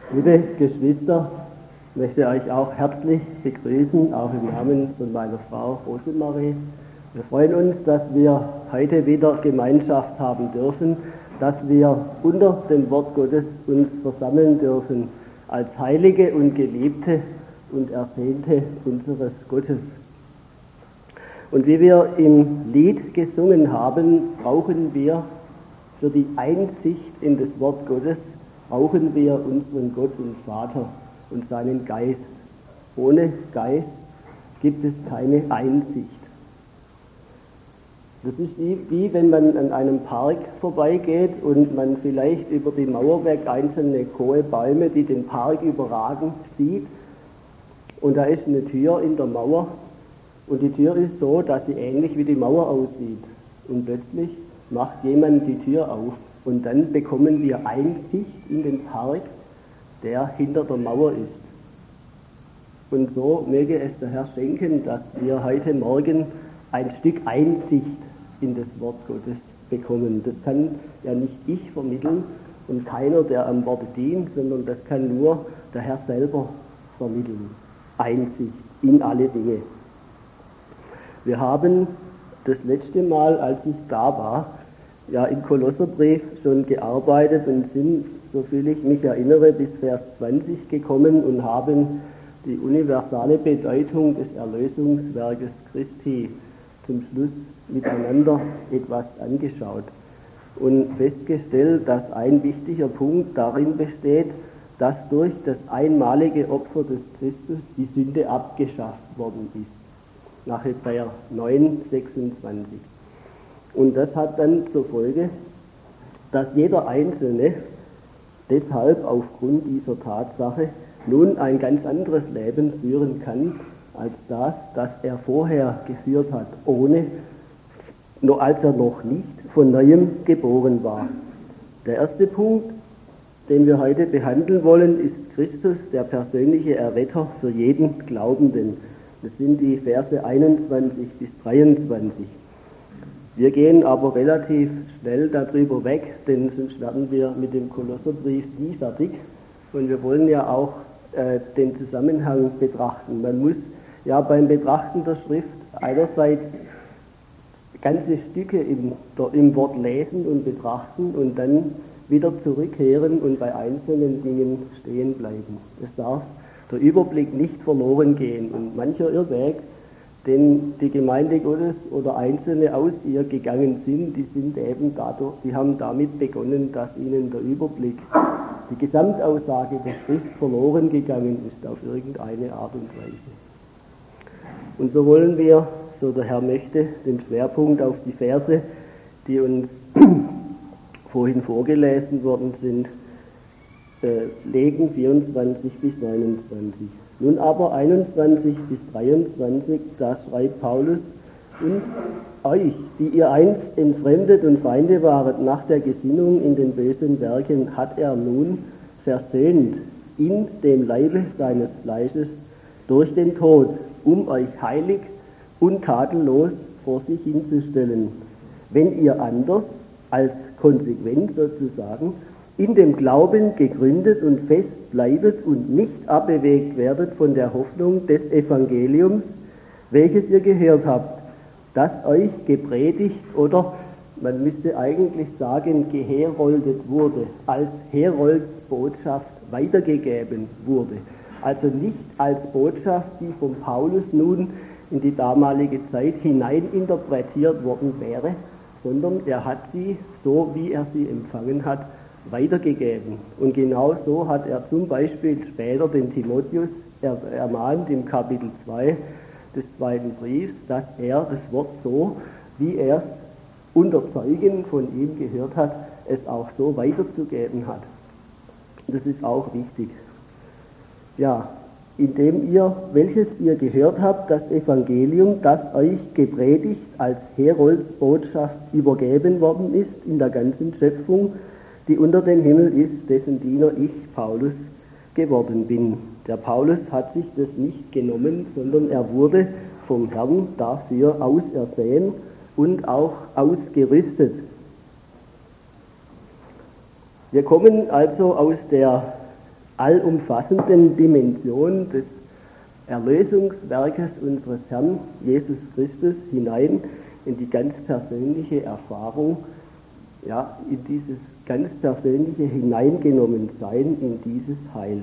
Liebe Geschwister, ich möchte euch auch herzlich begrüßen, auch im Namen von meiner Frau Rosemarie. Wir freuen uns, dass wir heute wieder Gemeinschaft haben dürfen, dass wir unter dem Wort Gottes uns versammeln dürfen, als Heilige und Geliebte und Ersehnte unseres Gottes. Und wie wir im Lied gesungen haben, brauchen wir für die Einsicht in das Wort Gottes, brauchen wir unseren Gott und Vater und seinen Geist. Ohne Geist gibt es keine Einsicht. Das ist wie wenn man an einem Park vorbeigeht und man vielleicht über die Mauer weg einzelne hohe Bäume, die den Park überragen, sieht. Und da ist eine Tür in der Mauer und die Tür ist so, dass sie ähnlich wie die Mauer aussieht. Und plötzlich macht jemand die Tür auf und dann bekommen wir Einsicht in den Park, der hinter der Mauer ist. Und so möge es der Herr schenken, dass wir heute Morgen ein Stück Einsicht in das Wort Gottes bekommen. Das kann ja nicht ich vermitteln und keiner, der am Wort dient, sondern das kann nur der Herr selber vermitteln. Einsicht in alle Dinge. Wir haben das letzte Mal, als ich da war, ja im Kolosserbrief schon gearbeitet und sind, soviel ich mich erinnere, bis Vers 20 gekommen und haben die universale Bedeutung des Erlösungswerkes Christi zum Schluss miteinander etwas angeschaut und festgestellt, dass ein wichtiger Punkt darin besteht, dass durch das einmalige Opfer des Christus die Sünde abgeschafft worden ist. Nach Hebräer 9,26. Und das hat dann zur Folge, dass jeder Einzelne deshalb aufgrund dieser Tatsache nun ein ganz anderes Leben führen kann, als das er vorher geführt hat, als er noch nicht von Neuem geboren war. Der erste Punkt, den wir heute behandeln wollen, ist Christus, der persönliche Erretter für jeden Glaubenden. Das sind die Verse 21 bis 23. Wir gehen aber relativ schnell darüber weg, denn sonst werden wir mit dem Kolosserbrief nie fertig. Und wir wollen ja auch den Zusammenhang betrachten. Man muss ja beim Betrachten der Schrift einerseits ganze Stücke im Wort lesen und betrachten und dann wieder zurückkehren und bei einzelnen Dingen stehen bleiben. Es darf der Überblick nicht verloren gehen und mancher Irrweg, den die Gemeinde Gottes oder Einzelne aus ihr gegangen sind, die haben damit begonnen, dass ihnen der Überblick, die Gesamtaussage der Schrift verloren gegangen ist auf irgendeine Art und Weise. Und so wollen wir, so der Herr möchte, den Schwerpunkt auf die Verse, die uns vorhin vorgelesen worden sind, legen, 24 bis 29. Nun aber 21 bis 23, da schreibt Paulus, und euch, die ihr einst entfremdet und Feinde waret nach der Gesinnung in den bösen Werken, hat er nun versöhnt in dem Leibe seines Fleisches durch den Tod, um euch heilig und tadellos vor sich hinzustellen. Wenn ihr anders, als konsequent sozusagen, in dem Glauben gegründet und fest bleibet und nicht abbewegt werdet von der Hoffnung des Evangeliums, welches ihr gehört habt, das euch gepredigt oder, man müsste eigentlich sagen, geheroldet wurde, als Heroldsbotschaft weitergegeben wurde. Also nicht als Botschaft, die von Paulus nun in die damalige Zeit hineininterpretiert worden wäre, sondern er hat sie, so wie er sie empfangen hat, weitergegeben. Und genau so hat er zum Beispiel später den Timotheus ermahnt im Kapitel 2 des zweiten Briefs, dass er das Wort so, wie er es unter Zeugen von ihm gehört hat, es auch so weiterzugeben hat. Das ist auch wichtig. Ja, indem welches ihr gehört habt, das Evangelium, das euch gepredigt als Heroldsbotschaft übergeben worden ist in der ganzen Schöpfung, die unter dem Himmel ist, dessen Diener ich, Paulus, geworden bin. Der Paulus hat sich das nicht genommen, sondern er wurde vom Herrn dafür ausersehen und auch ausgerüstet. Wir kommen also aus der allumfassenden Dimension des Erlösungswerkes unseres Herrn Jesus Christus hinein in die ganz persönliche Erfahrung, ja, in dieses ganz persönliche Hineingenommensein in dieses Heil.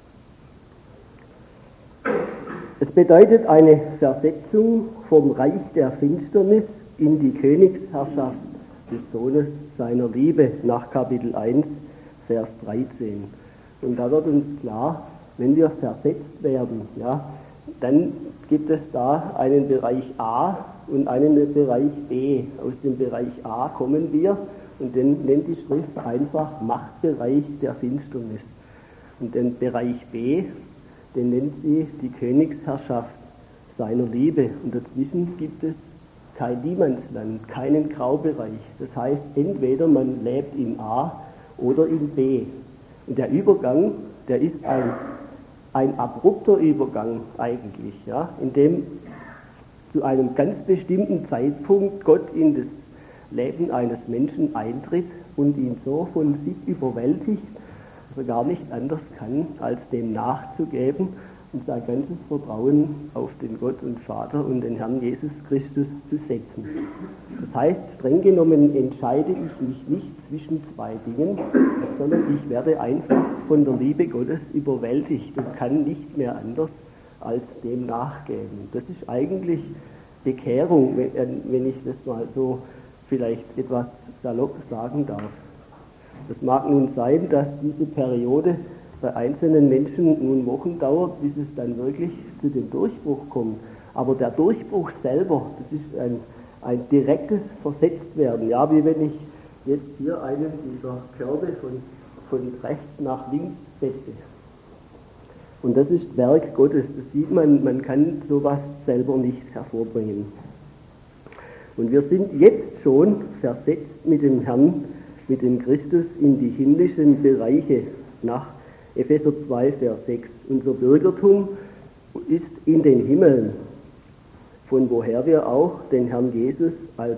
Es bedeutet eine Versetzung vom Reich der Finsternis in die Königsherrschaft des Sohnes seiner Liebe nach Kapitel 1, Vers 13. Und da wird uns klar, wenn wir versetzt werden, ja, dann gibt es da einen Bereich A und einen Bereich B. Aus dem Bereich A kommen wir und den nennt die Schrift einfach Machtbereich der Finsternis. Und den Bereich B, den nennt sie die Königsherrschaft seiner Liebe. Und dazwischen gibt es kein Niemandsland, keinen Graubereich. Das heißt, entweder man lebt in A oder in B. Und der Übergang, der ist ein abrupter Übergang eigentlich, ja, in dem zu einem ganz bestimmten Zeitpunkt Gott in das Leben eines Menschen eintritt und ihn so von sich überwältigt, dass er gar nicht anders kann, als dem nachzugeben und sein ganzes Vertrauen auf den Gott und Vater und den Herrn Jesus Christus zu setzen. Das heißt, streng genommen entscheide ich mich nicht zwischen zwei Dingen, sondern ich werde einfach von der Liebe Gottes überwältigt und kann nicht mehr anders als dem nachgeben. Das ist eigentlich Bekehrung, wenn ich das mal so vielleicht etwas salopp sagen darf. Das mag nun sein, dass diese Periode bei einzelnen Menschen nun Wochen dauert, bis es dann wirklich zu dem Durchbruch kommt. Aber der Durchbruch selber, das ist ein direktes Versetztwerden. Ja, wie wenn ich jetzt hier einen dieser Körbe von rechts nach links setze. Und das ist Werk Gottes. Das sieht man, man kann sowas selber nicht hervorbringen. Und wir sind jetzt schon versetzt mit dem Herrn, mit dem Christus in die himmlischen Bereiche nach Epheser 2, Vers 6. Unser Bürgertum ist in den Himmeln, von woher wir auch den Herrn Jesus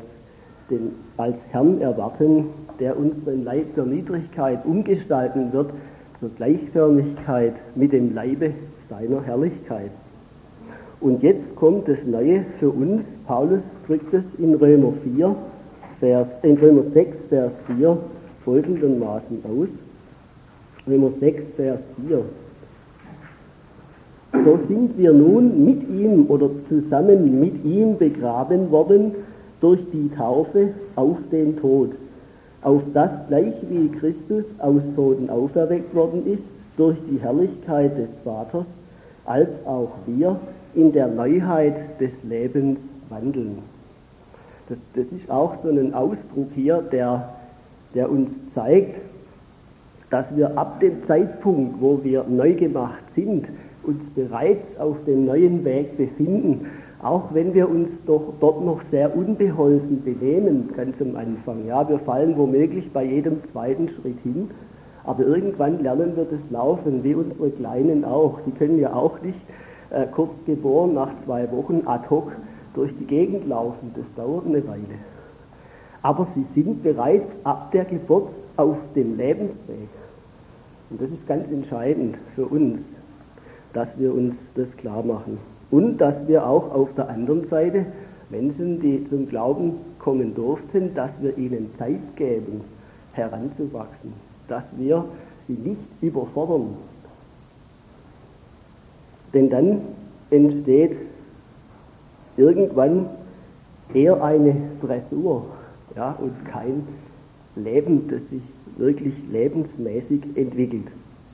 als Herrn erwarten, der unseren Leib der Niedrigkeit umgestalten wird zur Gleichförmigkeit mit dem Leibe seiner Herrlichkeit. Und jetzt kommt das Neue für uns. Paulus drückt es in Römer 6, Vers 4 folgendermaßen aus. Römer 6, Vers 4. So sind wir nun mit ihm oder zusammen mit ihm begraben worden durch die Taufe auf den Tod, auf das gleich wie Christus aus Toten auferweckt worden ist durch die Herrlichkeit des Vaters, als auch wir in der Neuheit des Lebens wandeln. Das ist auch so ein Ausdruck hier, der uns zeigt, dass wir ab dem Zeitpunkt, wo wir neu gemacht sind, uns bereits auf dem neuen Weg befinden, auch wenn wir uns doch dort noch sehr unbeholfen benehmen, ganz am Anfang. Ja, wir fallen womöglich bei jedem zweiten Schritt hin, aber irgendwann lernen wir das Laufen, wie unsere Kleinen auch. Die können ja auch nicht kurz geboren, nach 2 Wochen ad hoc durch die Gegend laufen. Das dauert eine Weile. Aber sie sind bereits ab der Geburt auf dem Lebensweg. Und das ist ganz entscheidend für uns, dass wir uns das klar machen. Und dass wir auch auf der anderen Seite Menschen, die zum Glauben kommen durften, dass wir ihnen Zeit geben, heranzuwachsen. Dass wir sie nicht überfordern. Denn dann entsteht irgendwann eher eine Dressur, ja, und kein Leben, das sich wirklich lebensmäßig entwickelt.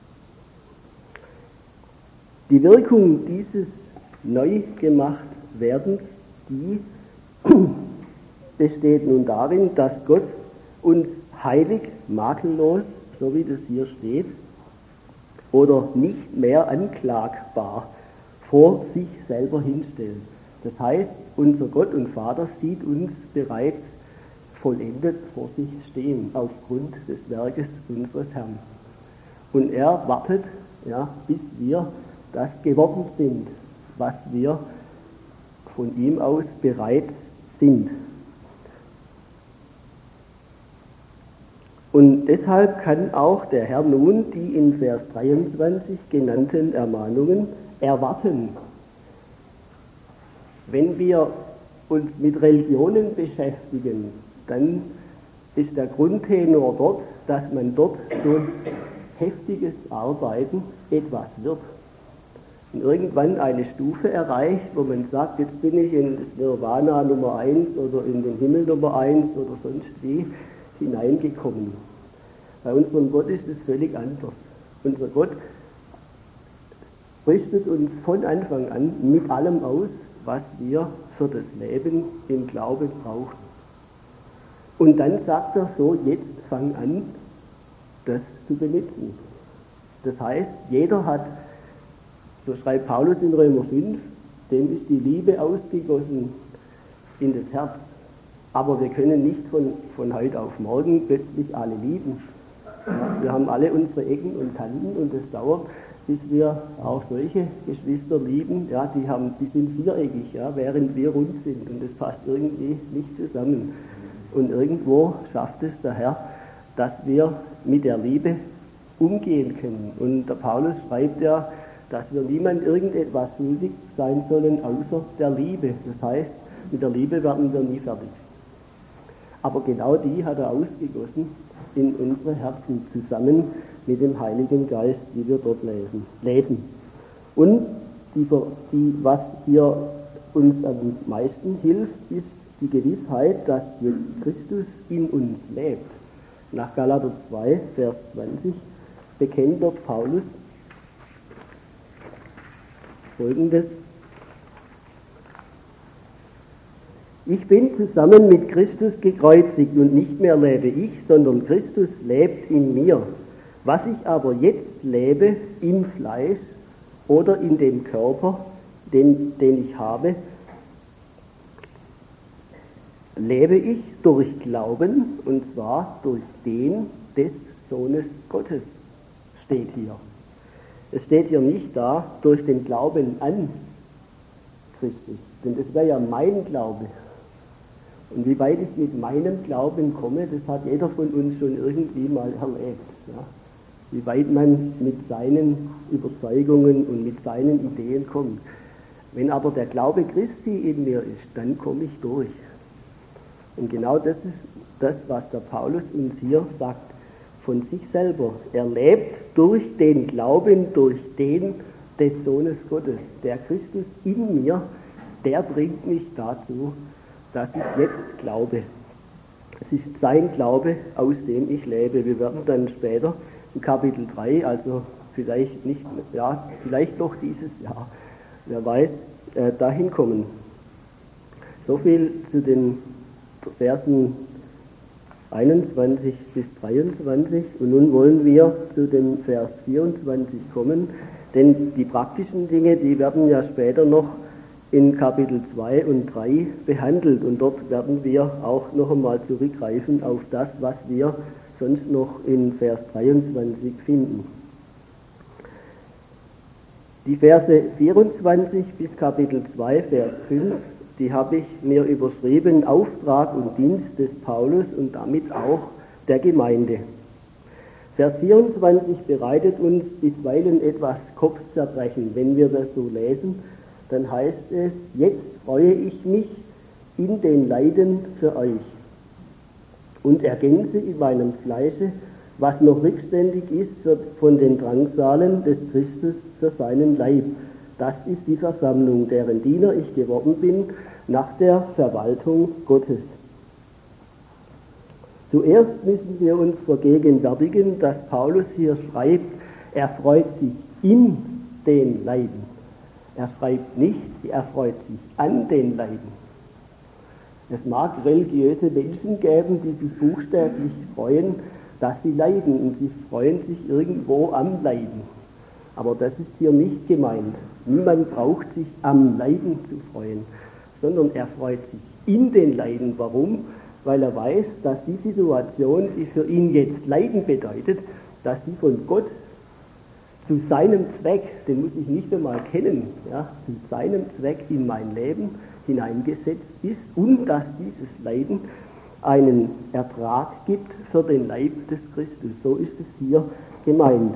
Die Wirkung dieses Neugemachtwerdens, die besteht nun darin, dass Gott uns heilig, makellos, so wie das hier steht, oder nicht mehr anklagbar vor sich selber hinstellt. Das heißt, unser Gott und Vater sieht uns bereits vollendet vor sich stehen, aufgrund des Werkes unseres Herrn. Und er wartet, ja, bis wir das geworden sind, was wir von ihm aus bereits sind. Und deshalb kann auch der Herr nun die in Vers 23 genannten Ermahnungen erwarten. Wenn wir uns mit Religionen beschäftigen, dann ist der Grundtenor dort, dass man dort durch heftiges Arbeiten etwas wird. Und irgendwann eine Stufe erreicht, wo man sagt, jetzt bin ich in das Nirvana Nummer 1 oder in den Himmel Nummer 1 oder sonst wie hineingekommen. Bei unserem Gott ist es völlig anders. Unser Gott rüstet uns von Anfang an mit allem aus, was wir für das Leben im Glauben brauchen. Und dann sagt er so, jetzt fang an, das zu benutzen. Das heißt, jeder hat, so schreibt Paulus in Römer 5, dem ist die Liebe ausgegossen in das Herz. Aber wir können nicht von heute auf morgen plötzlich alle lieben. Wir haben alle unsere Ecken und Kanten und es dauert, bis wir auch solche Geschwister lieben, ja, die sind viereckig, ja, während wir rund sind und das passt irgendwie nicht zusammen. Und irgendwo schafft es der Herr, dass wir mit der Liebe umgehen können. Und der Paulus schreibt ja, dass wir niemand irgendetwas schuldig sein sollen, außer der Liebe. Das heißt, mit der Liebe werden wir nie fertig. Aber genau die hat er ausgegossen in unsere Herzen, zusammen mit dem Heiligen Geist, die wir dort lesen. Und was hier uns am meisten hilft, ist die Gewissheit, dass jetzt Christus in uns lebt. Nach Galater 2, Vers 20 bekennt dort Paulus Folgendes: Ich bin zusammen mit Christus gekreuzigt und nicht mehr lebe ich, sondern Christus lebt in mir. Was ich aber jetzt lebe im Fleisch oder in dem Körper, den ich habe, lebe ich durch Glauben, und zwar durch den des Sohnes Gottes, steht hier. Es steht hier nicht da, durch den Glauben an Christus, denn das wäre ja mein Glaube. Und wie weit ich mit meinem Glauben komme, das hat jeder von uns schon irgendwie mal erlebt. Ja? Wie weit man mit seinen Überzeugungen und mit seinen Ideen kommt. Wenn aber der Glaube Christi in mir ist, dann komme ich durch. Und genau das ist das, was der Paulus uns hier sagt, von sich selber. Er lebt durch den Glauben, durch den des Sohnes Gottes. Der Christus in mir, der bringt mich dazu, dass ich jetzt glaube. Es ist sein Glaube, aus dem ich lebe. Wir werden dann später in Kapitel 3, also vielleicht nicht, ja, vielleicht noch dieses Jahr, wer weiß, dahin kommen. So viel zu den Versen 21 bis 23 und nun wollen wir zu dem Vers 24 kommen, denn die praktischen Dinge, die werden ja später noch in Kapitel 2 und 3 behandelt und dort werden wir auch noch einmal zurückgreifen auf das, was wir sonst noch in Vers 23 finden. Die Verse 24 bis Kapitel 2, Vers 5, die habe ich mir überschrieben, Auftrag und Dienst des Paulus und damit auch der Gemeinde. Vers 24 bereitet uns bisweilen etwas Kopfzerbrechen, wenn wir das so lesen. Dann heißt es, jetzt freue ich mich in den Leiden für euch und ergänze in meinem Fleische, was noch rückständig ist von den Drangsalen des Christus für seinen Leib. Das ist die Versammlung, deren Diener ich geworden bin, nach der Verwaltung Gottes. Zuerst müssen wir uns vergegenwärtigen, dass Paulus hier schreibt, er freut sich in den Leiden. Er schreibt nicht, er freut sich an den Leiden. Es mag religiöse Menschen geben, die sich buchstäblich freuen, dass sie leiden und sie freuen sich irgendwo am Leiden. Aber das ist hier nicht gemeint. Niemand braucht sich am Leiden zu freuen, sondern er freut sich in den Leiden. Warum? Weil er weiß, dass die Situation, die für ihn jetzt Leiden bedeutet, dass die von Gott zu seinem Zweck, den muss ich nicht einmal kennen, ja, zu seinem Zweck in mein Leben hineingesetzt ist und dass dieses Leiden einen Ertrag gibt für den Leib des Christus. So ist es hier gemeint.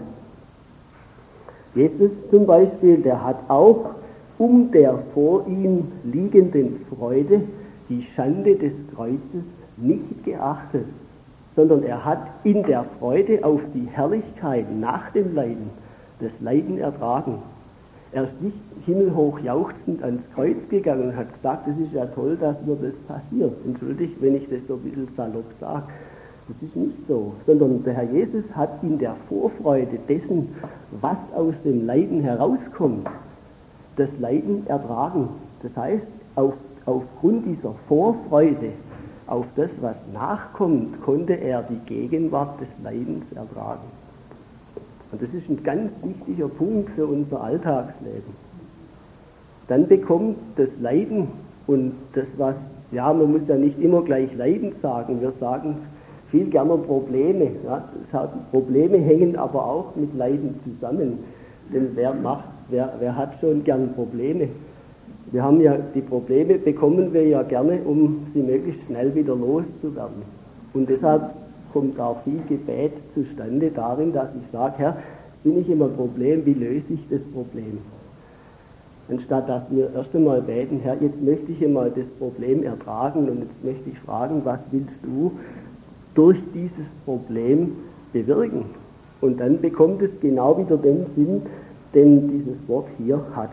Jesus zum Beispiel, der hat auch um der vor ihm liegenden Freude die Schande des Kreuzes nicht geachtet, sondern er hat in der Freude auf die Herrlichkeit nach dem Leiden das Leiden ertragen. Er ist nicht himmelhoch jauchzend ans Kreuz gegangen und hat gesagt, es ist ja toll, dass mir das passiert. Entschuldigt, wenn ich das so ein bisschen salopp sage. Das ist nicht so, sondern der Herr Jesus hat in der Vorfreude dessen, was aus dem Leiden herauskommt, das Leiden ertragen. Das heißt, aufgrund dieser Vorfreude auf das, was nachkommt, konnte er die Gegenwart des Leidens ertragen. Und das ist ein ganz wichtiger Punkt für unser Alltagsleben. Dann bekommt das Leiden und das, was, ja, man muss ja nicht immer gleich Leiden sagen, wir sagen viel gerne Probleme. Ja, Probleme hängen aber auch mit Leiden zusammen. Denn wer hat schon gern Probleme? Wir haben ja, die Probleme bekommen wir ja gerne, um sie möglichst schnell wieder loszuwerden. Und deshalb kommt auch viel Gebet zustande darin, dass ich sage, Herr, bin ich immer ein Problem, wie löse ich das Problem? Anstatt dass wir erst einmal beten, Herr, jetzt möchte ich einmal das Problem ertragen und jetzt möchte ich fragen, was willst du durch dieses Problem bewirken? Und dann bekommt es genau wieder den Sinn, den dieses Wort hier hat.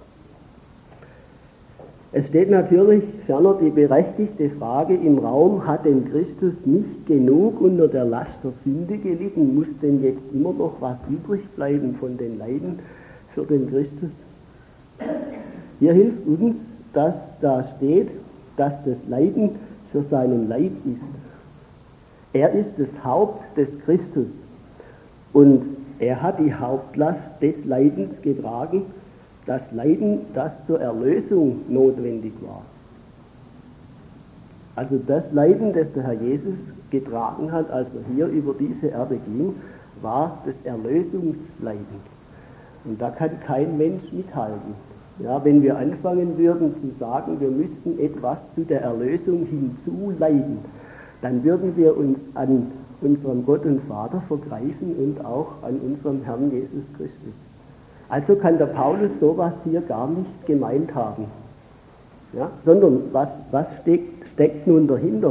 Es steht natürlich ferner die berechtigte Frage im Raum, hat denn Christus nicht genug unter der Last der Sünde gelitten? Muss denn jetzt immer noch was übrig bleiben von den Leiden für den Christus? Hier hilft uns, dass da steht, dass das Leiden für seinen Leib ist. Er ist das Haupt des Christus und er hat die Hauptlast des Leidens getragen, das Leiden, das zur Erlösung notwendig war. Also das Leiden, das der Herr Jesus getragen hat, als er hier über diese Erde ging, war das Erlösungsleiden. Und da kann kein Mensch mithalten. Ja, wenn wir anfangen würden zu sagen, wir müssten etwas zu der Erlösung hinzuleiden, dann würden wir uns an unserem Gott und Vater vergreifen und auch an unserem Herrn Jesus Christus. Also kann der Paulus sowas hier gar nicht gemeint haben. Ja, sondern was steckt nun dahinter?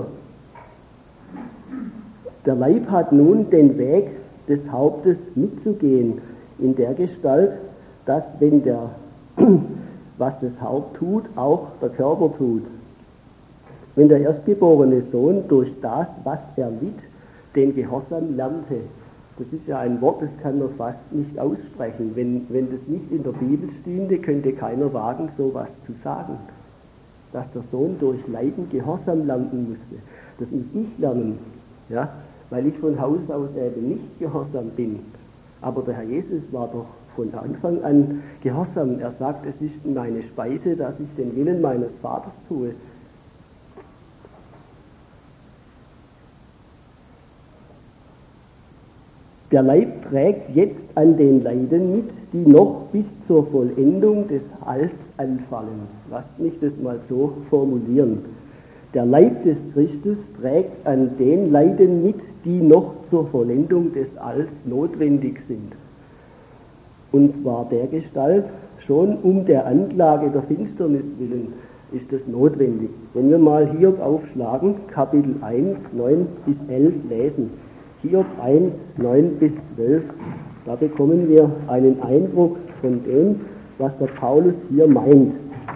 Der Leib hat nun den Weg des Hauptes mitzugehen, in der Gestalt, dass wenn was das Haupt tut, auch der Körper tut. Wenn der erstgeborene Sohn durch das, was er litt, den Gehorsam lernte. Das ist ja ein Wort, das kann man fast nicht aussprechen. Wenn das nicht in der Bibel stünde, könnte keiner wagen, sowas zu sagen. Dass der Sohn durch Leiden Gehorsam lernen musste. Das muss ich lernen, ja, weil ich von Haus aus eben nicht gehorsam bin. Aber der Herr Jesus war doch von Anfang an gehorsam. Er sagt, es ist meine Speise, dass ich den Willen meines Vaters tue. Der Leib trägt jetzt an den Leiden mit, die noch bis zur Vollendung des Alls anfallen. Lasst mich das mal so formulieren. Der Leib des Christus trägt an den Leiden mit, die noch zur Vollendung des Alls notwendig sind. Und zwar dergestalt, schon um der Anklage der Finsternis willen ist es notwendig. Wenn wir mal Hiob aufschlagen, Kapitel 1, 9 bis 11 lesen. Hiob 1, 9 bis 12, da bekommen wir einen Eindruck von dem, was der Paulus hier meint.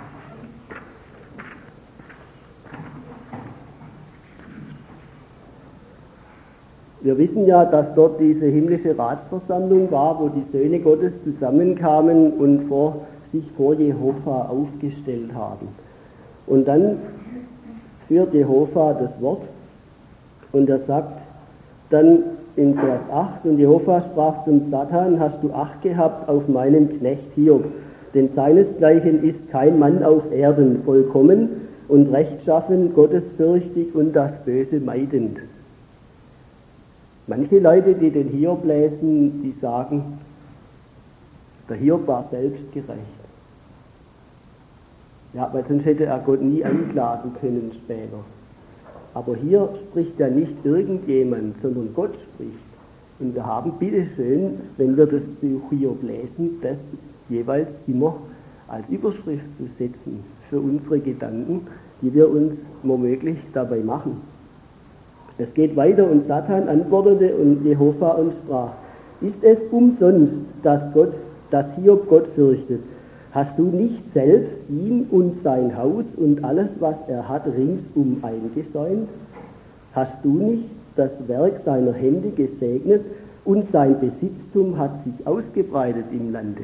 Wir wissen ja, dass dort diese himmlische Ratsversammlung war, wo die Söhne Gottes zusammenkamen und sich vor Jehova aufgestellt haben. Und dann führt Jehova das Wort und er sagt dann in Vers 8, und Jehova sprach zum Satan, hast du Acht gehabt auf meinen Knecht Hiob, denn seinesgleichen ist kein Mann auf Erden, vollkommen und rechtschaffen, gottesfürchtig und das Böse meidend. Manche Leute, die den Hiob lesen, die sagen, der Hiob war selbst gerecht. Ja, weil sonst hätte er Gott nie anklagen können später. Aber hier spricht ja nicht irgendjemand, sondern Gott spricht. Und wir haben, bitteschön, wenn wir das Buch Hiob lesen, das jeweils immer als Überschrift zu setzen für unsere Gedanken, die wir uns womöglich dabei machen. Es geht weiter und Satan antwortete und Jehova und sprach: Ist es umsonst, dass Hiob Gott fürchtet? Hast du nicht selbst ihn und sein Haus und alles, was er hat, ringsum eingesäumt? Hast du nicht das Werk seiner Hände gesegnet und sein Besitztum hat sich ausgebreitet im Lande?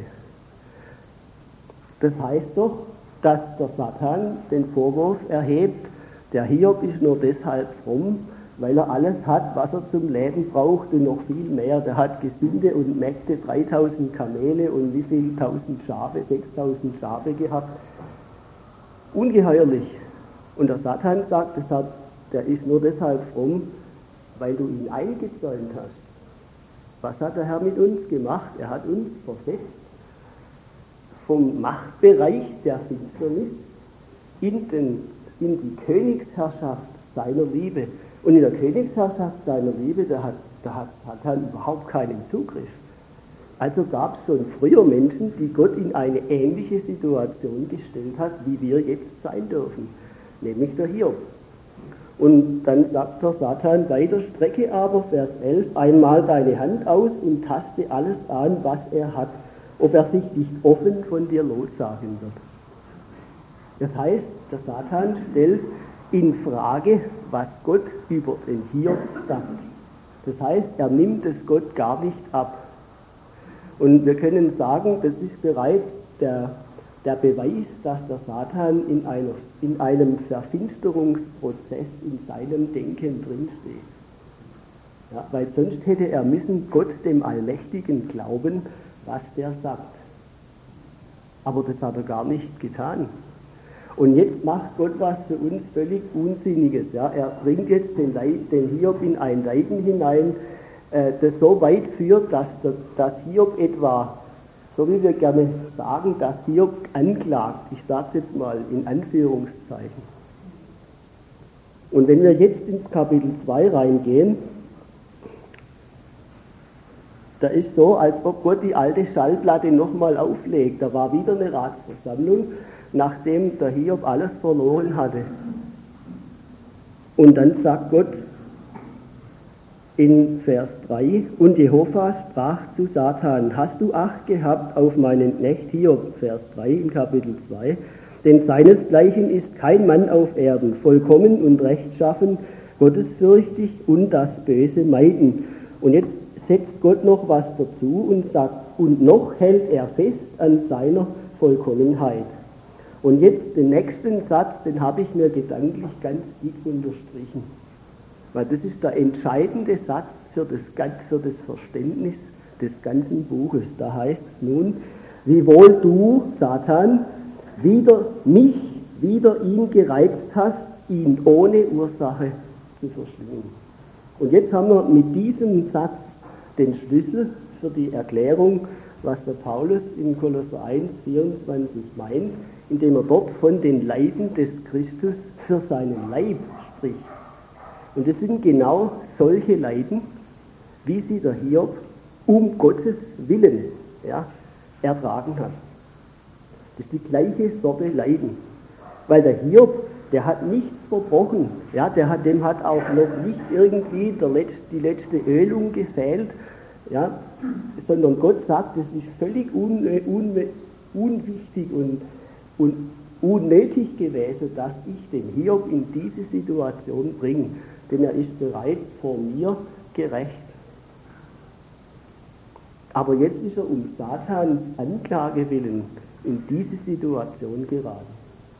Das heißt doch, dass der Satan den Vorwurf erhebt, der Hiob ist nur deshalb fromm, weil er alles hat, was er zum Leben braucht und noch viel mehr. Der hat Gesinde und Mägde, 3000 Kamele und wie viel 1000 Schafe, 6000 Schafe gehabt. Ungeheuerlich. Und der Satan sagt, der ist nur deshalb fromm, weil du ihn eingezäunt hast. Was hat der Herr mit uns gemacht? Er hat uns versetzt vom Machtbereich der Finsternis in die Königsherrschaft seiner Liebe. Und in der Königsherrschaft seiner Liebe, da hat Satan überhaupt keinen Zugriff. Also gab es schon früher Menschen, die Gott in eine ähnliche Situation gestellt hat, wie wir jetzt sein dürfen, nämlich der Hiob. Und dann sagt der Satan weiter: Strecke aber, Vers 11, einmal deine Hand aus und taste alles an, was er hat, ob er sich nicht offen von dir lossagen wird. Das heißt, der Satan stellt in Frage, was Gott über den Hiob sagt. Das heißt, er nimmt es Gott gar nicht ab. Und wir können sagen, das ist bereits der Beweis, dass der Satan in einem Verfinsterungsprozess in seinem Denken drinsteht. Ja, weil sonst hätte er müssen Gott dem Allmächtigen glauben, was der sagt. Aber das hat er gar nicht getan. Und jetzt macht Gott was für uns völlig Unsinniges. Ja, er bringt jetzt den Hiob in ein Leiden hinein, das so weit führt, dass Hiob etwa, so wie wir gerne sagen, dass Hiob anklagt. Ich sage es jetzt mal in Anführungszeichen. Und wenn wir jetzt ins Kapitel 2 reingehen, da ist so, als ob Gott die alte Schallplatte nochmal auflegt. Da war wieder eine Ratsversammlung, nachdem der Hiob alles verloren hatte. Und dann sagt Gott in Vers 3, und Jehova sprach zu Satan: Hast du Acht gehabt auf meinen Knecht Hiob? Vers 3 im Kapitel 2. Denn seinesgleichen ist kein Mann auf Erden, vollkommen und rechtschaffen, gottesfürchtig und das Böse meiden. Und jetzt setzt Gott noch was dazu und sagt, und noch hält er fest an seiner Vollkommenheit. Und jetzt den nächsten Satz, den habe ich mir gedanklich ganz dick unterstrichen. Weil das ist der entscheidende Satz für das Verständnis des ganzen Buches. Da heißt es nun: Wiewohl du, Satan, wieder ihn gereizt hast, ihn ohne Ursache zu verschlingen. Und jetzt haben wir mit diesem Satz den Schlüssel für die Erklärung, was der Paulus in Kolosser 1, 24 meint, indem er dort von den Leiden des Christus für seinen Leib spricht. Und das sind genau solche Leiden, wie sie der Hiob um Gottes Willen ertragen hat. Das ist die gleiche Sorte Leiden. Weil der Hiob, der hat nichts verbrochen, dem hat auch noch nicht irgendwie die letzte Ölung gefehlt, sondern Gott sagt, es ist völlig unwichtig und unnötig gewesen, dass ich den Hiob in diese Situation bringe, denn er ist bereits vor mir gerecht. Aber jetzt ist er um Satans Anklage willen in diese Situation geraten.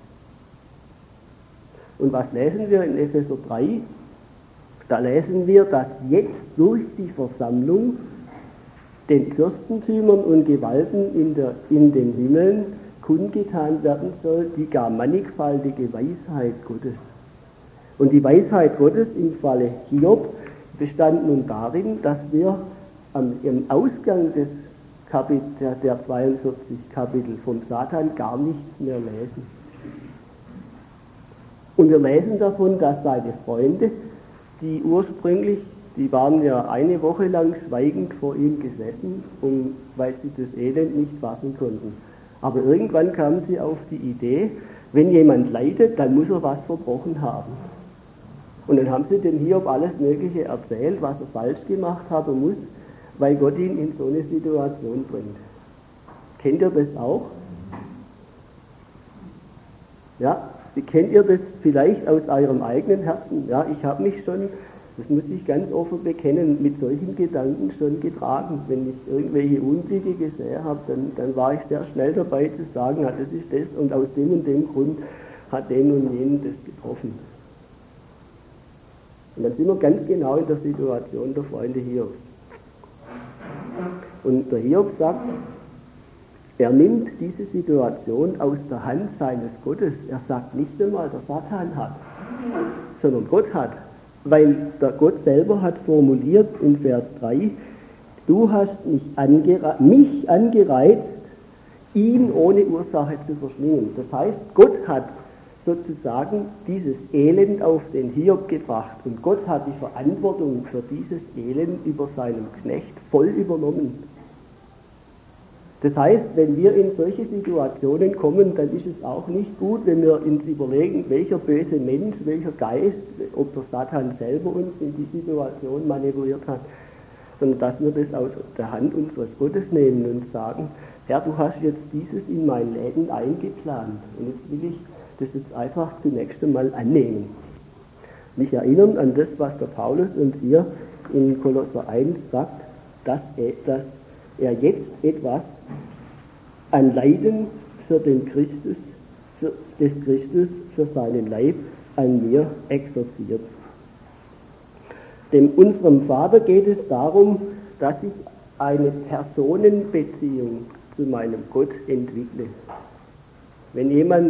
Und was lesen wir in Epheser 3? Da lesen wir, dass jetzt durch die Versammlung den Fürstentümern und Gewalten in den Himmeln kundgetan werden soll, die gar mannigfaltige Weisheit Gottes. Und die Weisheit Gottes im Falle Hiob bestand nun darin, dass wir im Ausgang der 42 Kapitel vom Satan gar nichts mehr lesen. Und wir lesen davon, dass seine Freunde, die waren ja eine Woche lang schweigend vor ihm gesessen, weil sie das Elend nicht fassen konnten. Aber irgendwann kamen sie auf die Idee, wenn jemand leidet, dann muss er was verbrochen haben. Und dann haben sie dem Hiob alles Mögliche erzählt, was er falsch gemacht haben muss, weil Gott ihn in so eine Situation bringt. Kennt ihr das auch? Ja, kennt ihr das vielleicht aus eurem eigenen Herzen? Ja, ich habe mich schon, das muss ich ganz offen bekennen, mit solchen Gedanken schon getragen. Wenn ich irgendwelche Unsitte gesehen habe, dann war ich sehr schnell dabei zu sagen, ja, das ist das und aus dem und dem Grund hat den und jenen das getroffen. Und dann sind wir ganz genau in der Situation der Freunde Hiobs. Und der Hiob sagt, er nimmt diese Situation aus der Hand seines Gottes. Er sagt nicht einmal, der Satan hat, sondern Gott hat. Weil der Gott selber hat formuliert in Vers 3, du hast mich angereizt, ihn ohne Ursache zu verschlingen. Das heißt, Gott hat sozusagen dieses Elend auf den Hiob gebracht und Gott hat die Verantwortung für dieses Elend über seinem Knecht voll übernommen. Das heißt, wenn wir in solche Situationen kommen, dann ist es auch nicht gut, wenn wir uns überlegen, welcher böse Mensch, welcher Geist, ob der Satan selber uns in die Situation manövriert hat, sondern dass wir das aus der Hand unseres Gottes nehmen und sagen, Herr, du hast jetzt dieses in mein Leben eingeplant und jetzt will ich das jetzt einfach zunächst einmal annehmen. Mich erinnern an das, was der Paulus uns hier in Kolosser 1 sagt, dass er jetzt etwas an Leiden für den Christus, des Christus für seinen Leib an mir exerziert. Dem unserem Vater geht es darum, dass ich eine Personenbeziehung zu meinem Gott entwickle. Wenn jemand